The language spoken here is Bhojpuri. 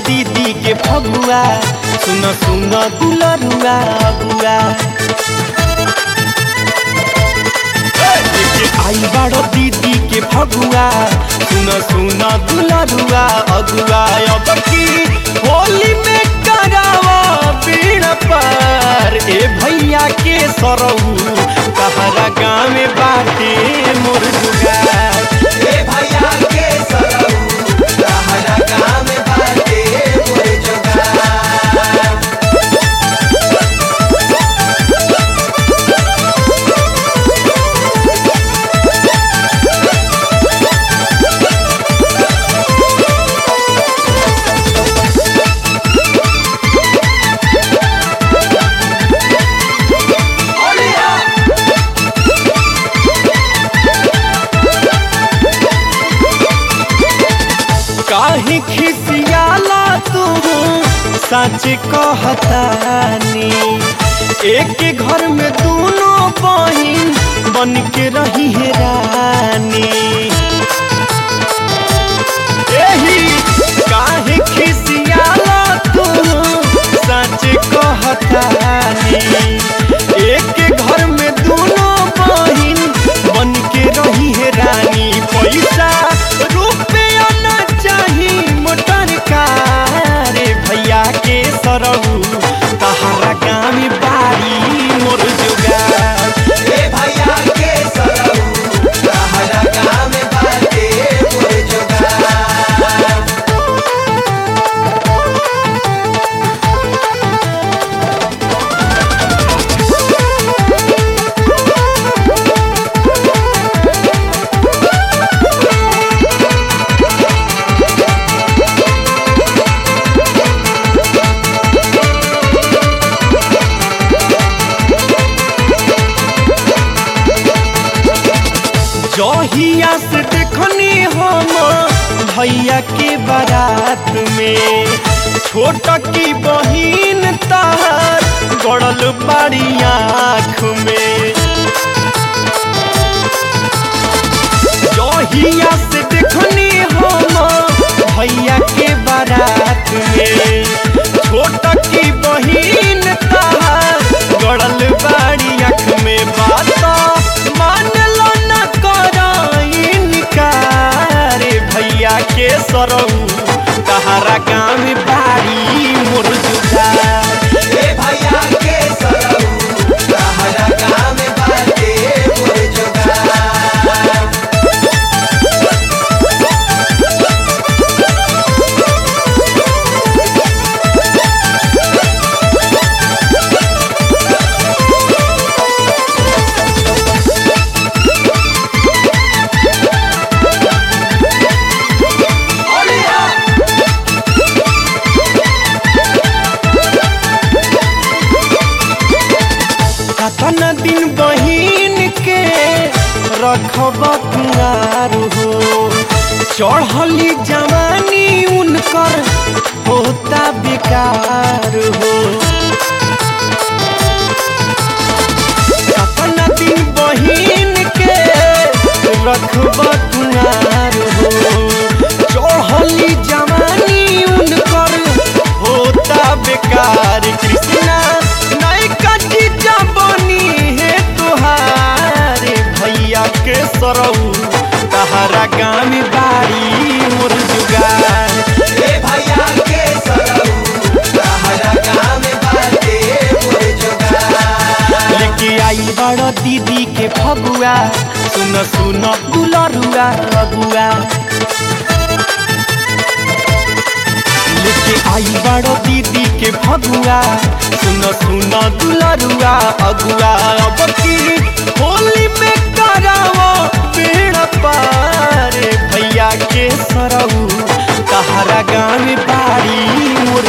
दीदी के फगुआ सुन सुन दुलरुआ अगुआ आई बाड़ो दीदी के फगुआ सुन सुन दुलरुआ अगुआ अब की होली में करावा बीण पर ए भैया के सरऊ तहरा गाँव में बाटे मोर जुगार ए भैया के सरऊ तहरा गाँव में बाटे मोर जुगार। काहे खिसियाला तू सच कहतानी एक घर में दोनों बहिन बन के रही है रानी एही काहे खिसियाला तू सच कहतानी एक घर में दोनों बहिन बन के रही है रानी पैसा रुपया न चाही मोटर कार भैया के सरऊ तहरा गाँव बाड़ी मोर जुगार ए भैया के सरऊ तहरा गाँव में बाटे मोर जुगार। जहिया से देखनी हम भैया के बारात में छोट की बहिन तार गड़ल बाड़ी आँख में जहिया से देखनी हम भैया के बारात में छोट की बहिन तार गड़ल बाड़ी आँख में बात मान लो न भैया के सरऊ तहरा गाँव बाड़ी मोर जुगार ए भैया के सरऊ तहरा गाँव में बाटे मोर जुगार। कतना दिन बहिन के रखब कुआर हो चढ़ली जवानी उनकर होता बेकार हो कतना दिन बहिन के रखब कुआर हो चढ़ली जवानी उनकर होता बेकार कृष्णा नायका जीजा बनी है तुहारे भैया के सरऊ तहरा गाँव बाड़ी मोर जुगार ए भैया के सरऊ तहरा गाँव में बाटे मोर जुगार। लेके आई बड़ दीदी के फगुआ सुन सुन दुलरुआ अगुआ लेके आई बड़ दीदी के फगुआ सुन सुन दुलरुआ अगुआ अब की होली में करावो पेड़ पार भैया के सरऊ तहरा गाँव बाड़ी मोर